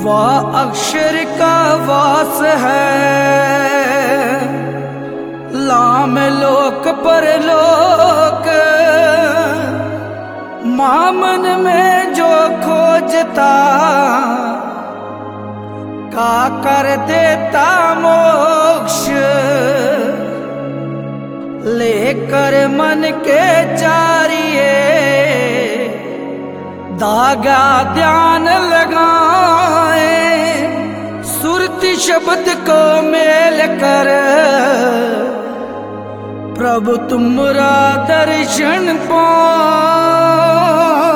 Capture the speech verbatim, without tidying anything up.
वह अक्षर का वास है, लाम लोक पर लोक, मामन में जो खोजता का कर देता मोक्ष। लेकर मन के चारिये धागा ध्यान लगाए, सुरति शब्द को मेल कर प्रभु तुमरा दर्शन पाए।